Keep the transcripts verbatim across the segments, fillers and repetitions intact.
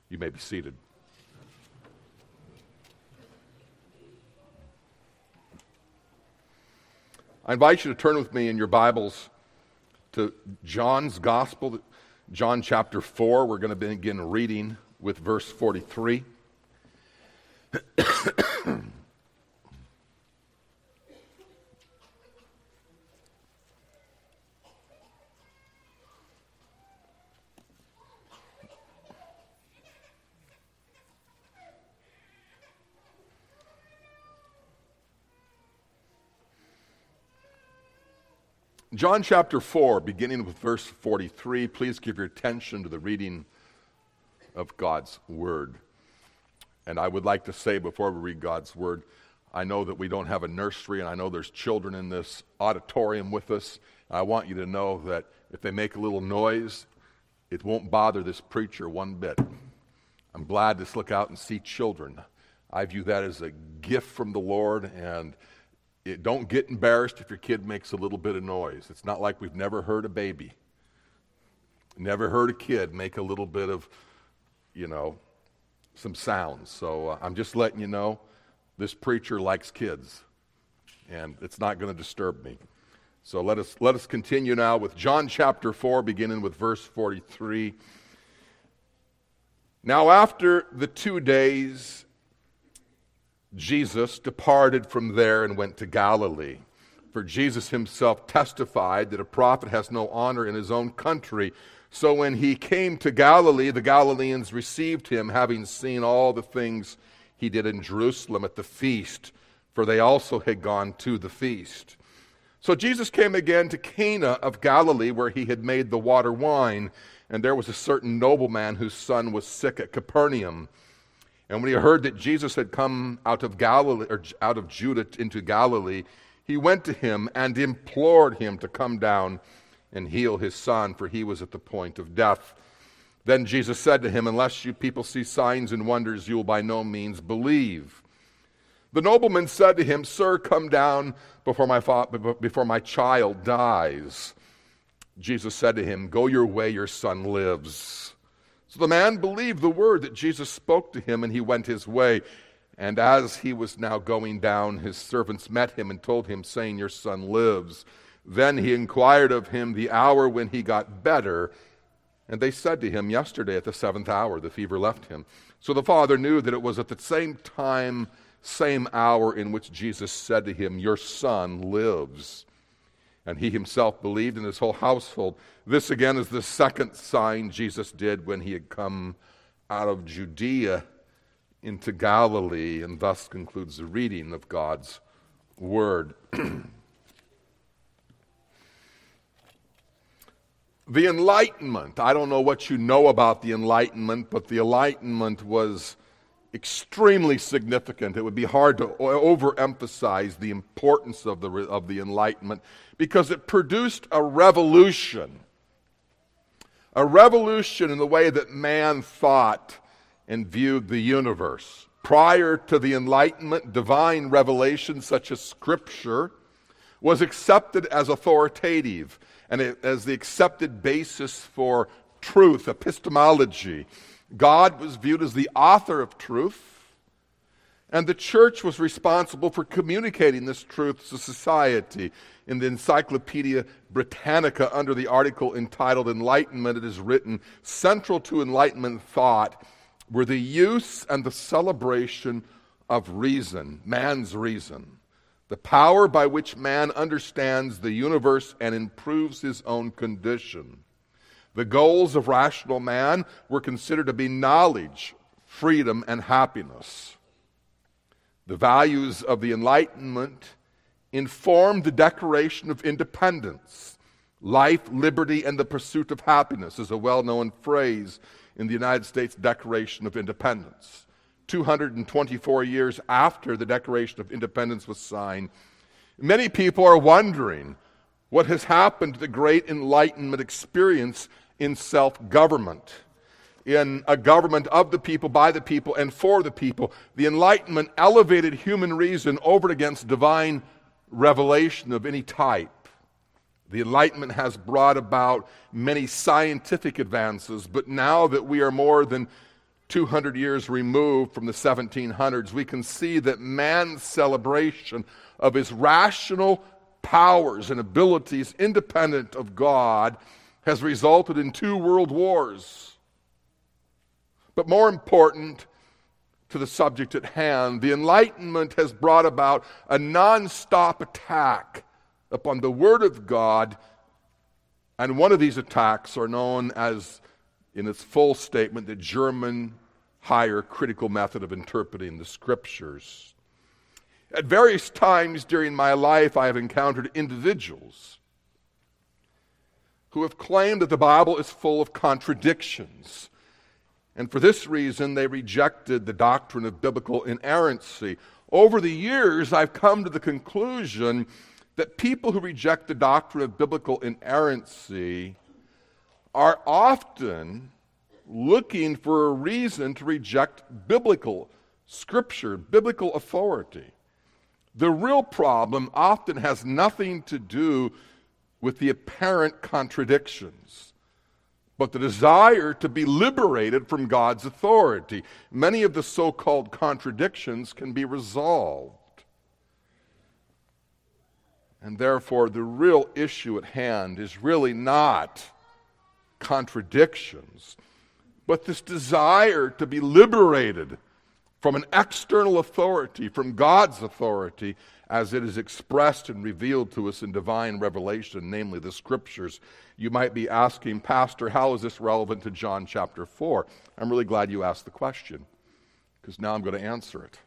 You may be seated. I invite you to turn with me in your Bibles to John's Gospel, John chapter four. We're going to begin reading with verse forty-three. John chapter four, beginning with verse forty-three, please give your attention to the reading of God's Word. And I would like to say before we read God's Word, I know that we don't have a nursery, and I know there's children in this auditorium with us. I want you to know that if they make a little noise, it won't bother this preacher one bit. I'm glad to look out and see children. I view that as a gift from the Lord, and It, don't get embarrassed if your kid makes a little bit of noise. It's not like we've never heard a baby. Never heard a kid make a little bit of, you know, some sounds. So uh, I'm just letting you know, this preacher likes kids, and it's not going to disturb me. So let us let us continue now with John chapter four, beginning with verse forty-three. Now after the two days, Jesus departed from there and went to Galilee. For Jesus himself testified that a prophet has no honor in his own country. So when he came to Galilee, the Galileans received him, having seen all the things he did in Jerusalem at the feast, for they also had gone to the feast. So Jesus came again to Cana of Galilee, where he had made the water wine, and there was a certain nobleman whose son was sick at Capernaum. And when he heard that Jesus had come out of Galilee, or out of Judah into Galilee, he went to him and implored him to come down and heal his son, for he was at the point of death. Then Jesus said to him, "Unless you people see signs and wonders, you will by no means believe." The nobleman said to him, "Sir, come down before my fa- before my child dies." Jesus said to him, "Go your way, your son lives." So the man believed the word that Jesus spoke to him, and he went his way. And as he was now going down, his servants met him and told him, saying, "Your son lives." Then he inquired of him the hour when he got better. And they said to him, "Yesterday at the seventh hour the fever left him." So the father knew that it was at the same time, same hour in which Jesus said to him, "Your son lives." And he himself believed, in his whole household. This again is the second sign Jesus did when he had come out of Judea into Galilee, and thus concludes the reading of God's Word. The Enlightenment. I don't know what you know about the Enlightenment, but the Enlightenment was extremely significant. It would be hard to overemphasize the importance of the of the Enlightenment, because it produced a revolution. A revolution in the way that man thought and viewed the universe. Prior to the Enlightenment, divine revelation such as Scripture was accepted as authoritative and as the accepted basis for truth, epistemology. God was viewed as the author of truth, and the church was responsible for communicating this truth to society. In the Encyclopedia Britannica, under the article entitled Enlightenment, it is written, "Central to Enlightenment thought were the use and the celebration of reason, man's reason, the power by which man understands the universe and improves his own condition. The goals of rational man were considered to be knowledge, freedom, and happiness. The values of the Enlightenment informed the Declaration of Independence. Life, liberty, and the pursuit of happiness is a well-known phrase in the United States Declaration of Independence. two hundred twenty-four years after the Declaration of Independence was signed, many people are wondering what has happened to the great Enlightenment experience in self-government, in a government of the people, by the people, and for the people. The Enlightenment elevated human reason over and against divine revelation of any type. The Enlightenment has brought about many scientific advances, but now that we are more than two hundred years removed from the seventeen hundreds, we can see that man's celebration of his rational powers and abilities independent of God has resulted in two world wars. But more important to the subject at hand, the Enlightenment has brought about a non-stop attack upon the Word of God, and one of these attacks are known as, in its full statement, the German higher critical method of interpreting the Scriptures. At various times during my life, I have encountered individuals who have claimed that the Bible is full of contradictions. And for this reason, they rejected the doctrine of biblical inerrancy. Over the years, I've come to the conclusion that people who reject the doctrine of biblical inerrancy are often looking for a reason to reject biblical scripture, biblical authority. The real problem often has nothing to do with the apparent contradictions, but the desire to be liberated from God's authority. Many of the so-called contradictions can be resolved. And therefore, the real issue at hand is really not contradictions, but this desire to be liberated from an external authority, from God's authority, as it is expressed and revealed to us in divine revelation, namely the Scriptures. You might be asking, Pastor, how is this relevant to John chapter four? I'm really glad you asked the question, because now I'm going to answer it.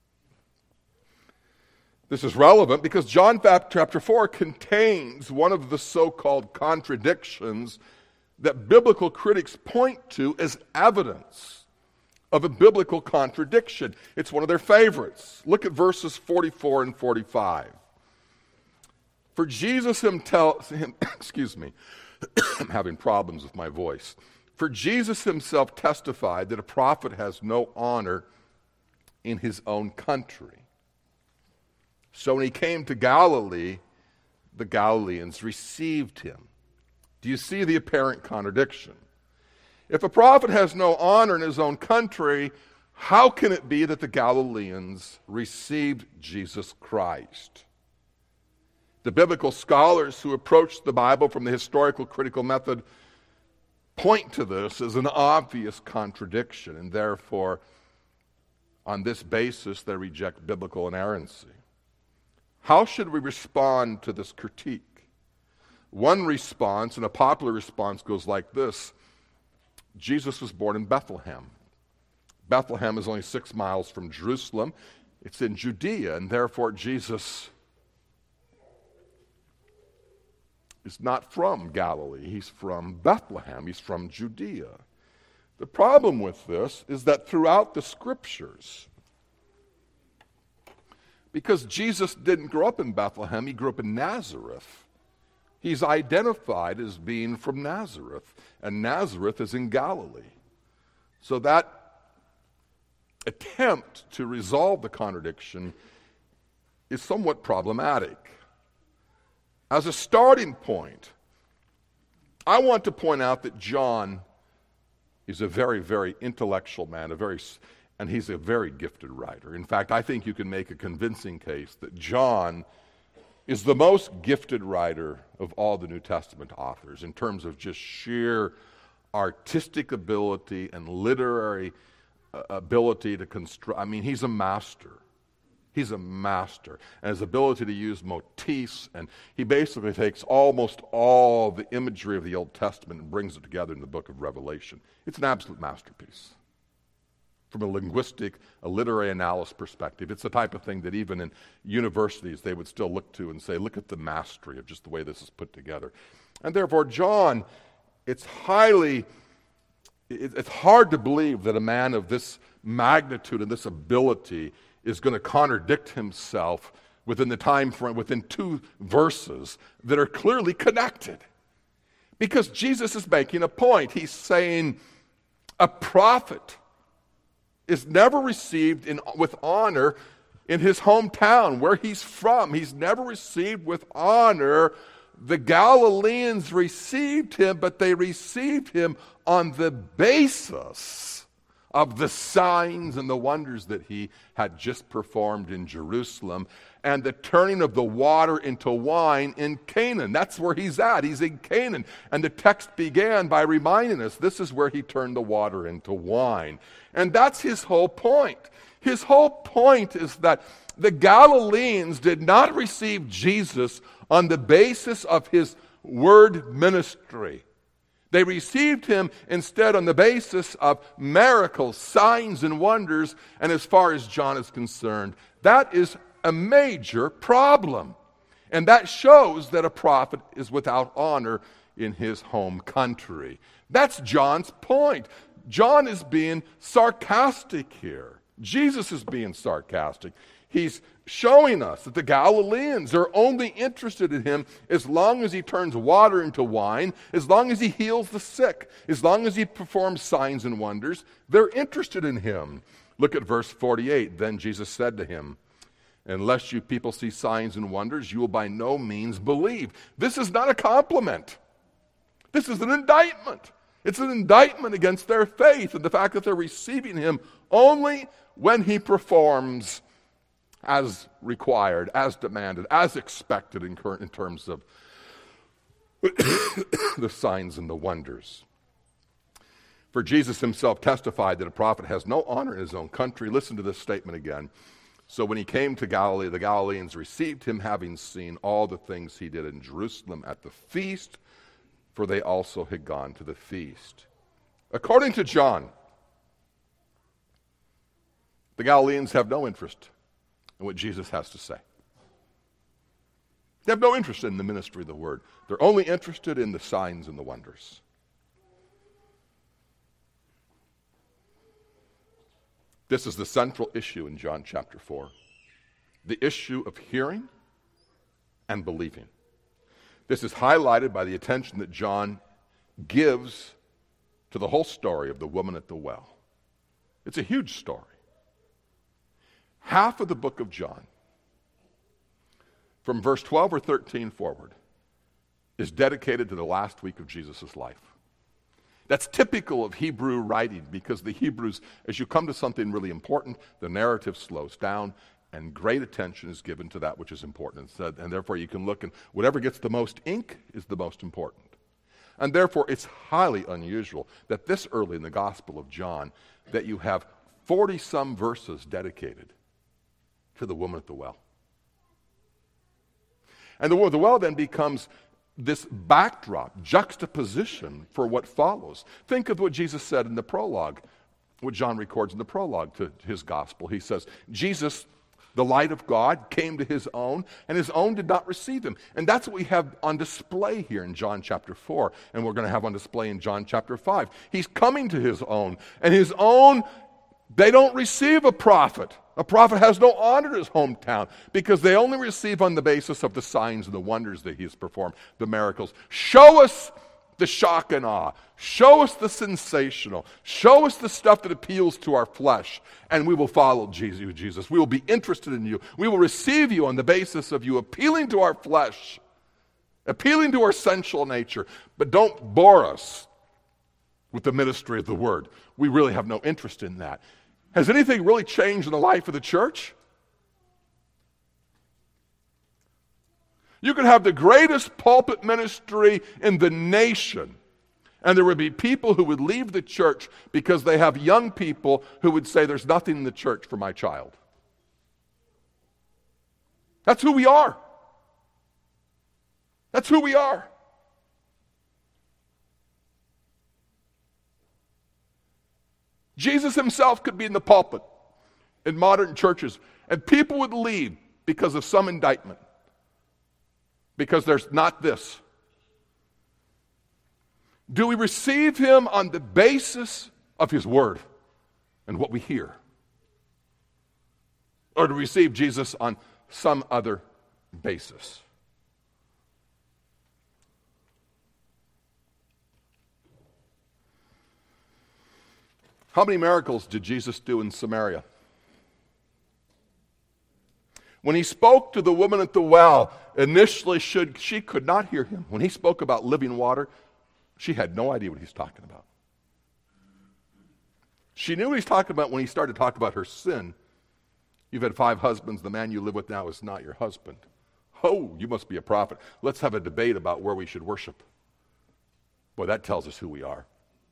This is relevant because John chapter four contains one of the so-called contradictions that biblical critics point to as evidence of a biblical contradiction. It's one of their favorites. Look at verses forty-four and forty-five. For Jesus himself, him, excuse me, I'm having problems with my voice. For Jesus himself testified that a prophet has no honor in his own country. So when he came to Galilee, the Galileans received him. Do you see the apparent contradiction? If a prophet has no honor in his own country, how can it be that the Galileans received Jesus Christ? The biblical scholars who approach the Bible from the historical critical method point to this as an obvious contradiction, and therefore, on this basis, they reject biblical inerrancy. How should we respond to this critique? One response, and a popular response, goes like this. Jesus was born in Bethlehem. Bethlehem is only six miles from Jerusalem. It's in Judea, and therefore Jesus is not from Galilee. He's from Bethlehem. He's from Judea. The problem with this is that throughout the Scriptures, because Jesus didn't grow up in Bethlehem, he grew up in Nazareth. He's identified as being from Nazareth, and Nazareth is in Galilee. So that attempt to resolve the contradiction is somewhat problematic. As a starting point, I want to point out that John is a very, very intellectual man, a very, and he's a very gifted writer. In fact, I think you can make a convincing case that John is the most gifted writer of all the New Testament authors in terms of just sheer artistic ability and literary uh, ability to construct. I mean, he's a master. He's a master. And his ability to use motifs, and he basically takes almost all the imagery of the Old Testament and brings it together in the book of Revelation. It's an absolute masterpiece. From a linguistic, a literary analysis perspective, it's the type of thing that even in universities they would still look to and say, look at the mastery of just the way this is put together. And therefore, John, it's highly, it's hard to believe that a man of this magnitude and this ability is going to contradict himself within the time frame, within two verses that are clearly connected. Because Jesus is making a point. He's saying a prophet is never received in, with honor in his hometown, where he's from. He's never received with honor. The Galileans received him, but they received him on the basis, of the signs and the wonders that he had just performed in Jerusalem and the turning of the water into wine in Canaan. That's where he's at. He's in Canaan. And the text began by reminding us this is where he turned the water into wine. And that's his whole point. His whole point is that the Galileans did not receive Jesus on the basis of his word ministry. They received him instead on the basis of miracles, signs, and wonders. And as far as John is concerned, that is a major problem. And that shows that a prophet is without honor in his home country. That's John's point. John is being sarcastic here. Jesus is being sarcastic. He's showing us that the Galileans are only interested in him as long as he turns water into wine, as long as he heals the sick, as long as he performs signs and wonders. They're interested in him. Look at verse forty-eight. Then Jesus said to him, unless you people see signs and wonders, you will by no means believe. This is not a compliment. This is an indictment. It's an indictment against their faith and the fact that they're receiving him only when he performs as required, as demanded, as expected in, current, in terms of the signs and the wonders. For Jesus himself testified that a prophet has no honor in his own country. Listen to this statement again. So when he came to Galilee, the Galileans received him, having seen all the things he did in Jerusalem at the feast, for they also had gone to the feast. According to John, the Galileans have no interest in what Jesus has to say. They have no interest in the ministry of the word. They're only interested in the signs and the wonders. This is the central issue in John chapter four. The issue of hearing and believing. This is highlighted by the attention that John gives to the whole story of the woman at the well. It's a huge story. Half of the book of John, from verse twelve or thirteen forward, is dedicated to the last week of Jesus' life. That's typical of Hebrew writing because the Hebrews, as you come to something really important, the narrative slows down and great attention is given to that which is important. And, and therefore you can look and whatever gets the most ink is the most important. And therefore it's highly unusual that this early in the Gospel of John that you have forty-some verses dedicated to the woman at the well. And the woman at the well then becomes this backdrop, juxtaposition for what follows. Think of what Jesus said in the prologue, what John records in the prologue to his gospel. He says, Jesus, the light of God, came to his own, and his own did not receive him. And that's what we have on display here in John chapter four, and we're going to have on display in John chapter five. He's coming to his own, and his own, they don't receive a prophet. A prophet has no honor in his hometown because they only receive on the basis of the signs and the wonders that he has performed, the miracles. Show us the shock and awe. Show us the sensational. Show us the stuff that appeals to our flesh, and we will follow Jesus. We will be interested in you. We will receive you on the basis of you appealing to our flesh, appealing to our sensual nature. But don't bore us with the ministry of the word. We really have no interest in that. Has anything really changed in the life of the church? You could have the greatest pulpit ministry in the nation, and there would be people who would leave the church because they have young people who would say, there's nothing in the church for my child. That's who we are. That's who we are. Jesus himself could be in the pulpit in modern churches, and people would leave because of some indictment. Because there's not this. Do we receive him on the basis of his word and what we hear? Or do we receive Jesus on some other basis? How many miracles did Jesus do in Samaria? When he spoke to the woman at the well, initially should, she could not hear him. When he spoke about living water, she had no idea what he's talking about. She knew what he's talking about when he started talking about her sin. You've had five husbands. The man you live with now is not your husband. Oh, you must be a prophet. Let's have a debate about where we should worship. Boy, that tells us who we are.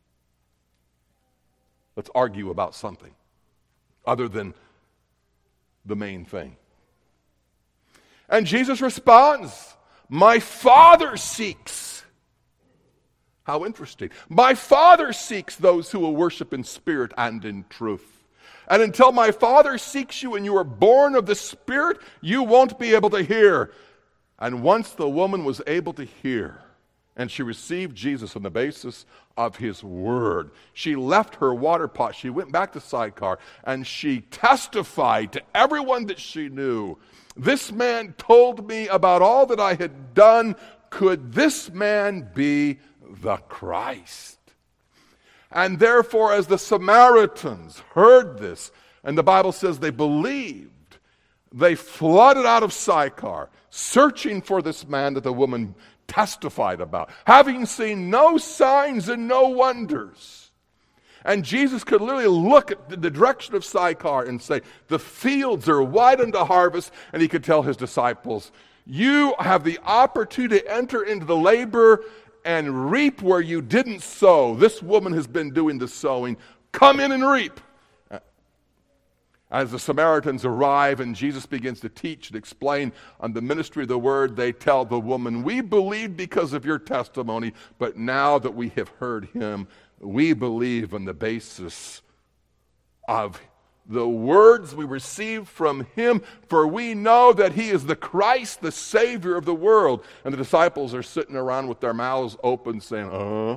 Let's argue about something other than the main thing. And Jesus responds, my Father seeks. How interesting. My Father seeks those who will worship in spirit and in truth. And until my Father seeks you and you are born of the Spirit, you won't be able to hear. And once the woman was able to hear, and she received Jesus on the basis of his word, she left her water pot. She went back to Sychar, and she testified to everyone that she knew. This man told me about all that I had done. Could this man be the Christ? And therefore, as the Samaritans heard this, and the Bible says they believed, they flooded out of Sychar, searching for this man that the woman testified about, having seen no signs and no wonders. And Jesus could literally look at the direction of Sychar and say, the fields are wide unto harvest, and he could tell his disciples, you have the opportunity to enter into the labor and reap where you didn't sow. This woman has been doing the sowing. Come in and reap. As the Samaritans arrive and Jesus begins to teach and explain on the ministry of the word, they tell the woman, we believed because of your testimony, but now that we have heard him, we believe on the basis of the words we received from him, for we know that he is the Christ, the Savior of the world. And the disciples are sitting around with their mouths open saying, uh-huh.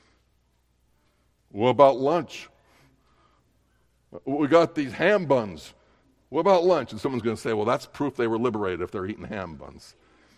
What about lunch? We got these ham buns. What about lunch? And someone's going to say, well, that's proof they were liberated if they're eating ham buns.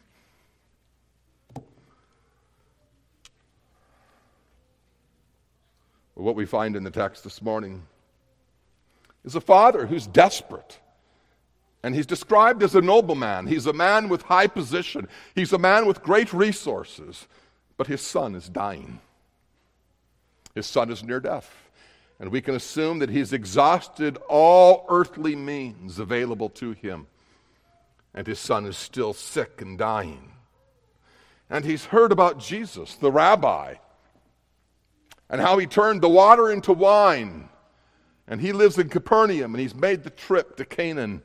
What we find in the text this morning is a father who's desperate. And he's described as a nobleman. He's a man with high position. He's a man with great resources. But his son is dying. His son is near death. And we can assume that he's exhausted all earthly means available to him. And his son is still sick and dying. And he's heard about Jesus, the rabbi, and how he turned the water into wine. And he lives in Capernaum, and he's made the trip to Canaan.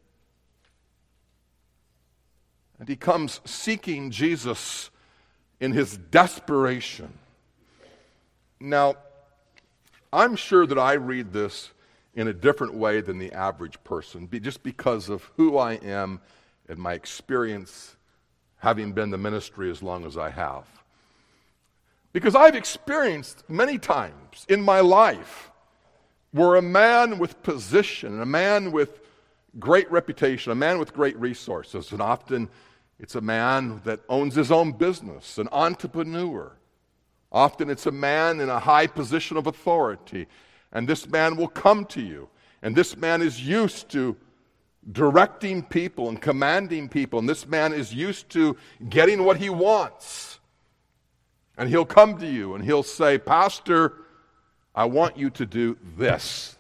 And he comes seeking Jesus in his desperation. Now, I'm sure that I read this in a different way than the average person, just because of who I am and my experience having been in the ministry as long as I have. Because I've experienced many times in my life where a man with position, a man with great reputation, a man with great resources, and often it's a man that owns his own business, an entrepreneur. Often it's a man in a high position of authority, and this man will come to you, and this man is used to directing people and commanding people, and this man is used to getting what he wants. And he'll come to you, and he'll say, Pastor, I want you to do this.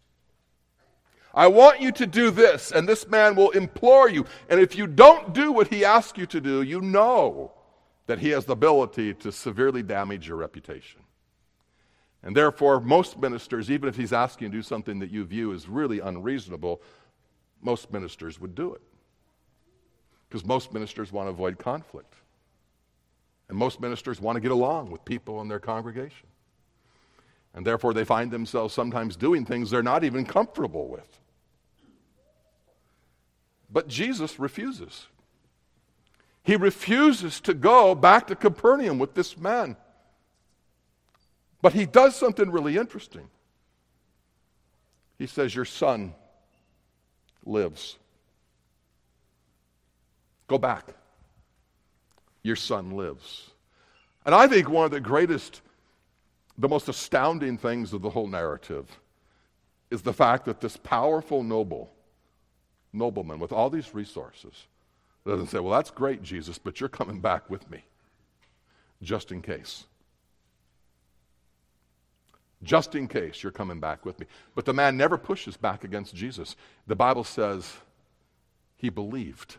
I want you to do this, and this man will implore you, and if you don't do what he asks you to do, you know that he has the ability to severely damage your reputation. And therefore, most ministers, even if he's asking you to do something that you view as really unreasonable, most ministers would do it. Because most ministers want to avoid conflict. And most ministers want to get along with people in their congregation. And therefore, they find themselves sometimes doing things they're not even comfortable with. But Jesus refuses. He refuses to go back to Capernaum with this man. But he does something really interesting. He says, your son lives. Go back. Your son lives. And I think one of the greatest, the most astounding things of the whole narrative is the fact that this powerful noble, nobleman with all these resources doesn't say, well, that's great, Jesus, but you're coming back with me, just in case. just in case you're coming back with me. But the man never pushes back against Jesus. The Bible says he believed.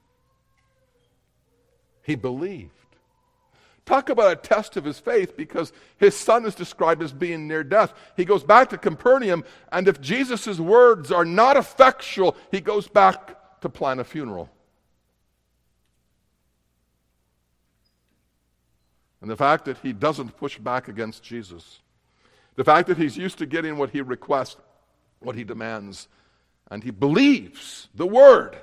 He believed. Talk about a test of his faith, because his son is described as being near death. He goes back to Capernaum, and if Jesus' words are not effectual, he goes back to plan a funeral. And the fact that he doesn't push back against Jesus, the fact that he's used to getting what he requests, what he demands, and he believes the word.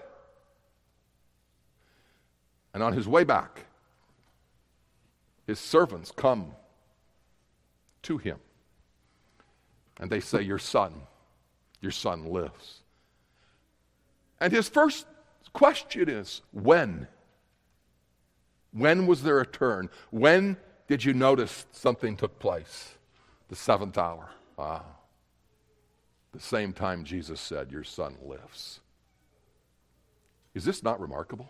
And on his way back, his servants come to him, and they say, your son, your son lives. And his first question is, when? When was there a turn? When did you notice something took place? The seventh hour. Ah. The same time Jesus said, your son lives. Is this not remarkable?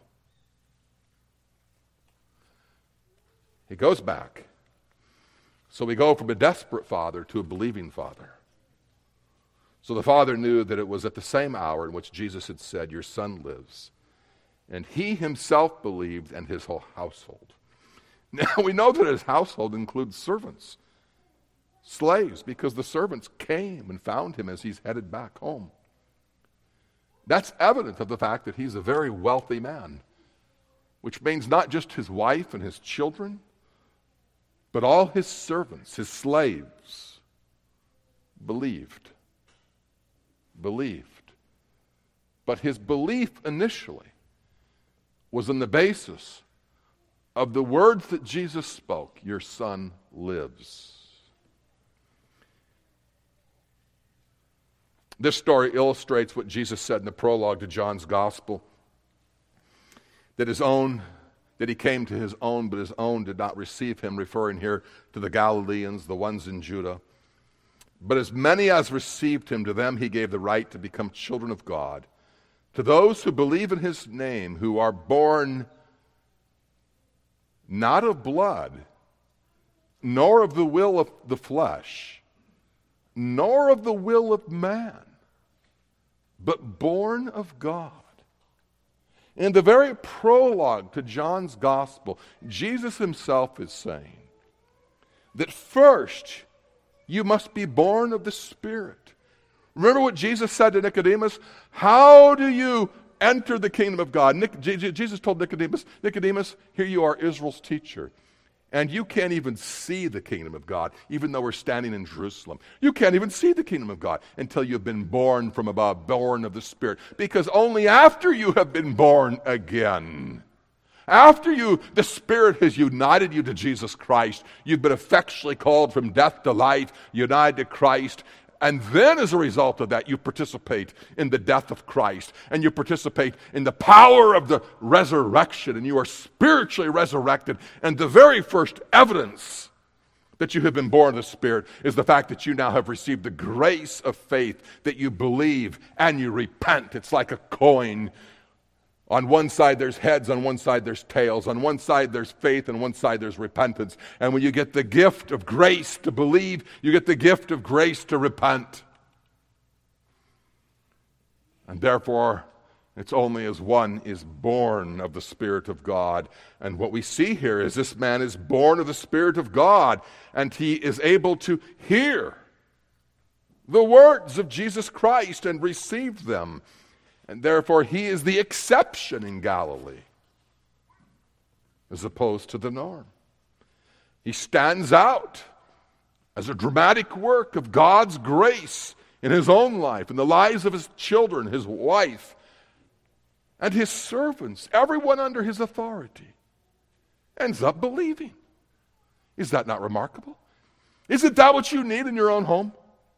He goes back. So we go from a desperate father to a believing father. So the father knew that it was at the same hour in which Jesus had said, your son lives. And he himself believed, and his whole household. Now we know that his household includes servants, slaves, because the servants came and found him as he's headed back home. That's evidence of the fact that he's a very wealthy man, which means not just his wife and his children, but all his servants, his slaves, believed. Believed. But his belief initially was on the basis of the words that Jesus spoke, your son lives. This story illustrates what Jesus said in the prologue to John's Gospel, that his own that he came to his own, but his own did not receive him, referring here to the Galileans, the ones in Judah. But as many as received him, to them he gave the right to become children of God, to those who believe in his name, who are born not of blood, nor of the will of the flesh, nor of the will of man, but born of God. In the very prologue to John's Gospel, Jesus himself is saying that first you must be born of the Spirit. Remember what Jesus said to Nicodemus? How do you enter the kingdom of God? Nic- Jesus told Nicodemus, Nicodemus, here you are, Israel's teacher. And you can't even see the kingdom of God, even though we're standing in Jerusalem. You can't even see the kingdom of God until you've been born from above, born of the Spirit. Because only after you have been born again, after you, the Spirit has united you to Jesus Christ, you've been effectually called from death to life, united to Christ, and then as a result of that, you participate in the death of Christ, and you participate in the power of the resurrection, and you are spiritually resurrected. And the very first evidence that you have been born of the Spirit is the fact that you now have received the grace of faith, that you believe and you repent. It's like a coin. On one side there's heads, on one side there's tails. On one side there's faith, on one side there's repentance. And when you get the gift of grace to believe, you get the gift of grace to repent. And therefore, it's only as one is born of the Spirit of God. And what we see here is this man is born of the Spirit of God, and he is able to hear the words of Jesus Christ and receive them. And therefore, he is the exception in Galilee as opposed to the norm. He stands out as a dramatic work of God's grace in his own life, in the lives of his children, his wife, and his servants. Everyone under his authority ends up believing. Is that not remarkable? Isn't that what you need in your own home?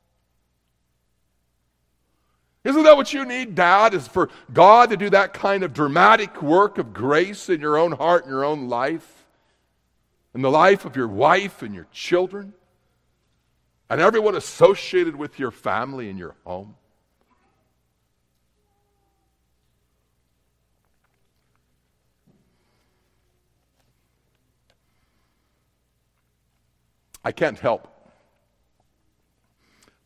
Isn't that what you need, Dad, is for God to do that kind of dramatic work of grace in your own heart and your own life, in the life of your wife and your children, and everyone associated with your family and your home? I can't help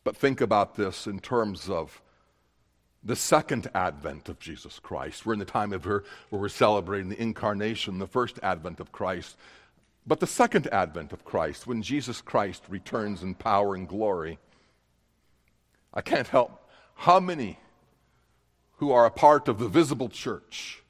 But think about this in terms of the second advent of Jesus Christ. We're in the time of her where we're celebrating the incarnation, the first advent of Christ. But the second advent of Christ, when Jesus Christ returns in power and glory, I can't help how many who are a part of the visible church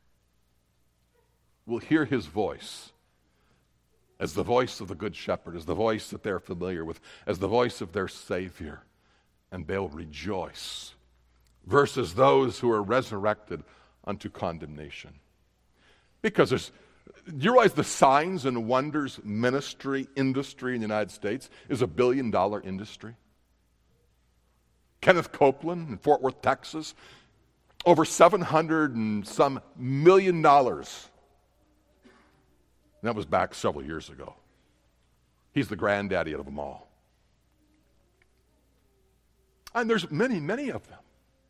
will hear his voice as the voice of the Good Shepherd, as the voice that they're familiar with, as the voice of their Savior, and they'll rejoice, versus those who are resurrected unto condemnation. Because there's, do you realize the signs and wonders ministry industry in the United States is a billion dollar industry? Kenneth Copeland in Fort Worth, Texas, over seven hundred and some million dollars. And that was back several years ago. He's the granddaddy of them all. And there's many, many of them.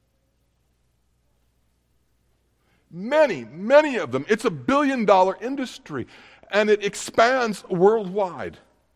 Many, many of them. It's a billion dollar industry, and it expands worldwide.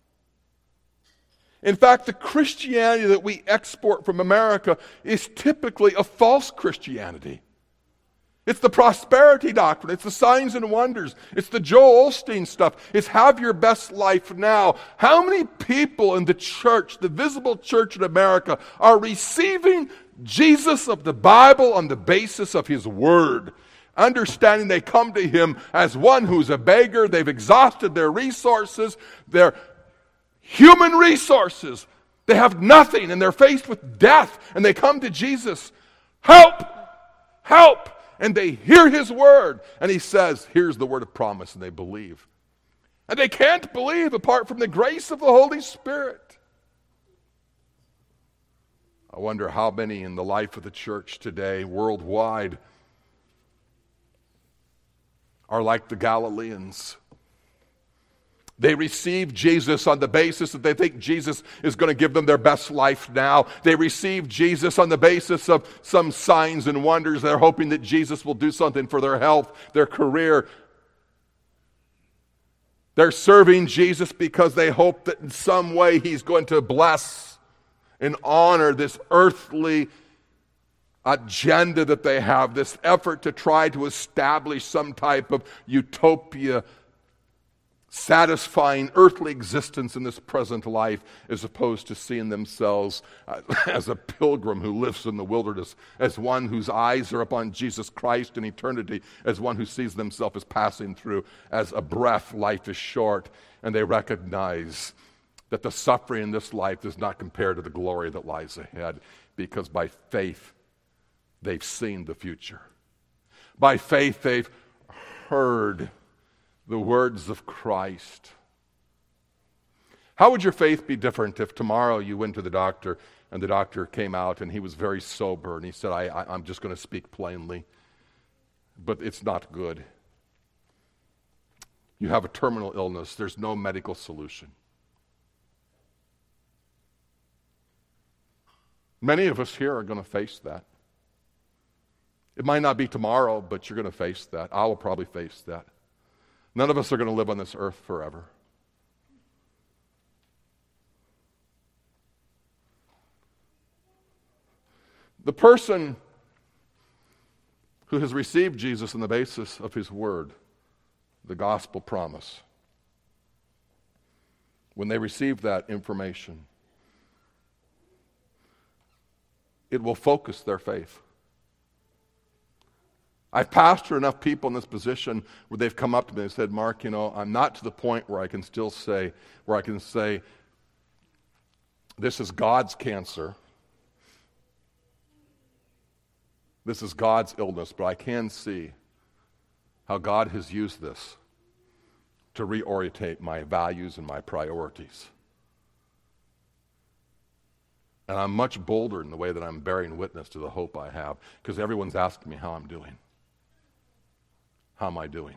In fact, the Christianity that we export from America is typically a false Christianity. It's the prosperity doctrine. It's the signs and wonders. It's the Joel Osteen stuff. It's have your best life now. How many people in the church, the visible church in America, are receiving Jesus of the Bible on the basis of his word? Understanding they come to him as one who's a beggar. They've exhausted their resources, their human resources. They have nothing and they're faced with death, and they come to Jesus. Help! Help! And they hear his word, and he says, here's the word of promise, and they believe. And they can't believe apart from the grace of the Holy Spirit. I wonder how many in the life of the church today, worldwide, are like the Galileans. They receive Jesus on the basis that they think Jesus is going to give them their best life now. They receive Jesus on the basis of some signs and wonders. They're hoping that Jesus will do something for their health, their career. They're serving Jesus because they hope that in some way he's going to bless and honor this earthly agenda that they have, this effort to try to establish some type of utopia, satisfying earthly existence in this present life, as opposed to seeing themselves as a pilgrim who lives in the wilderness, as one whose eyes are upon Jesus Christ in eternity, as one who sees themselves as passing through, as a breath. Life is short, and they recognize that the suffering in this life does not compare to the glory that lies ahead, because by faith they've seen the future. By faith they've heard the words of Christ. How would your faith be different if tomorrow you went to the doctor and the doctor came out and he was very sober and he said, I, I, I'm just going to speak plainly, but it's not good. You have a terminal illness. There's no medical solution. Many of us here are going to face that. It might not be tomorrow, but you're going to face that. I will probably face that. None of us are going to live on this earth forever. The person who has received Jesus on the basis of his word, the gospel promise, when they receive that information, it will focus their faith. I've pastored enough people in this position where they've come up to me and said, Mark, you know, I'm not to the point where I can still say, where I can say, this is God's cancer. This is God's illness, but I can see how God has used this to reorientate my values and my priorities. And I'm much bolder in the way that I'm bearing witness to the hope I have, because everyone's asking me how I'm doing. How am I doing?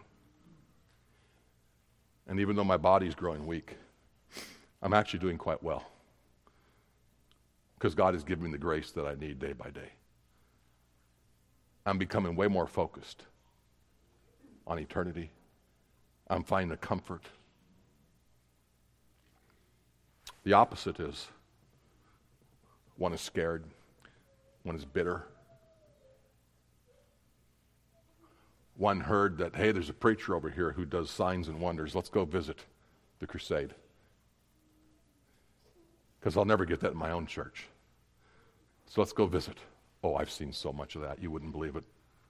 And even though my body's growing weak, I'm actually doing quite well, because God has given me the grace that I need day by day. I'm becoming way more focused on eternity. I'm finding a comfort. The opposite is One is scared. One is bitter. One heard that, hey, there's a preacher over here who does signs and wonders. Let's go visit the crusade. Because I'll never get that in my own church. So let's go visit. Oh, I've seen so much of that. You wouldn't believe it.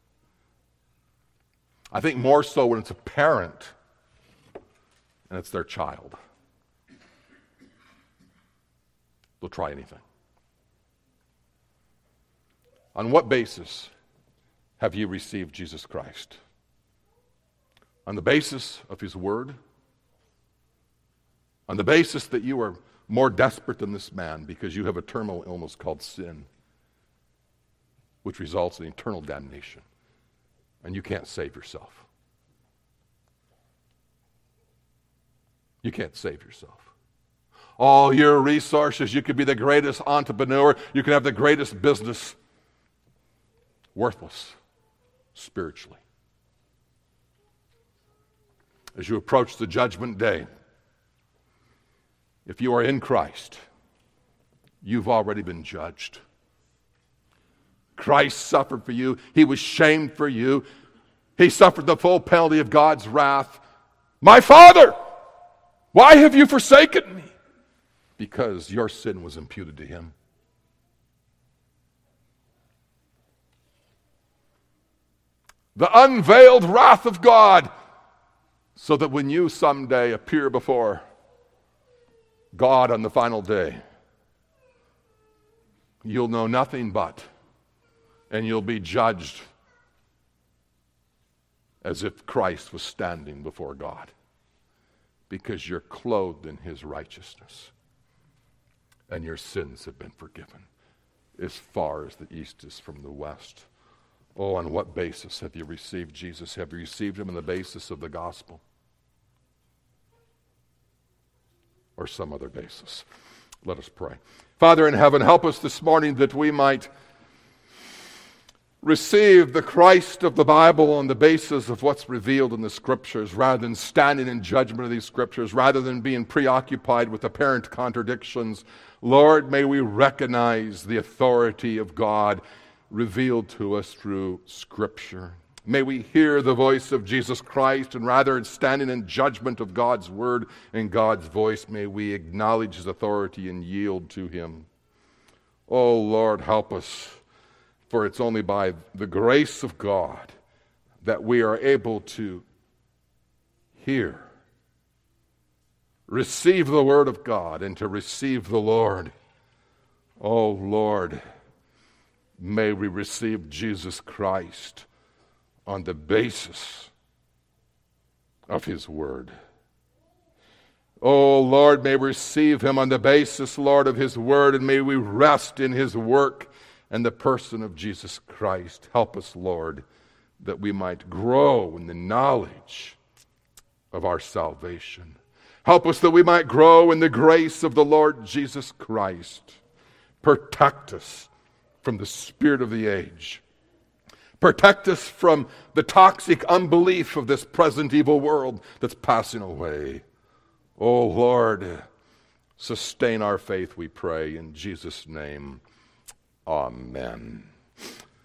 I think more so when it's a parent and it's their child. They'll try anything. On what basis have you received Jesus Christ? On the basis of His Word? On the basis that you are more desperate than this man because you have a terminal illness called sin, which results in eternal damnation, and you can't save yourself. You can't save yourself. All your resources, you could be the greatest entrepreneur, you can have the greatest business, worthless spiritually. As you approach the judgment day, if you are in Christ, you've already been judged. Christ suffered for you. He was shamed for you. He suffered the full penalty of God's wrath. My Father, why have you forsaken me? Because your sin was imputed to Him. The unveiled wrath of God, so that when you someday appear before God on the final day, you'll know nothing but, and you'll be judged as if Christ was standing before God, because you're clothed in His righteousness, and your sins have been forgiven as far as the east is from the west. Oh, on what basis have you received Jesus? Have you received Him on the basis of the gospel? Or some other basis? Let us pray. Father in heaven, help us this morning that we might receive the Christ of the Bible on the basis of what's revealed in the Scriptures, rather than standing in judgment of these Scriptures, rather than being preoccupied with apparent contradictions. Lord, may we recognize the authority of God revealed to us through Scripture. May we hear the voice of Jesus Christ, and rather than standing in judgment of God's word and God's voice, may we acknowledge His authority and yield to Him. Oh Lord, help us, for it's only by the grace of God that we are able to hear, receive the word of God, and to receive the Lord. Oh Lord, may we receive Jesus Christ on the basis of His Word. Oh Lord, may we receive Him on the basis, Lord, of His Word, and may we rest in His work and the person of Jesus Christ. Help us, Lord, that we might grow in the knowledge of our salvation. Help us that we might grow in the grace of the Lord Jesus Christ. Protect us from the spirit of the age. Protect us from the toxic unbelief of this present evil world that's passing away. Oh Lord, sustain our faith, we pray, in Jesus' name. Amen.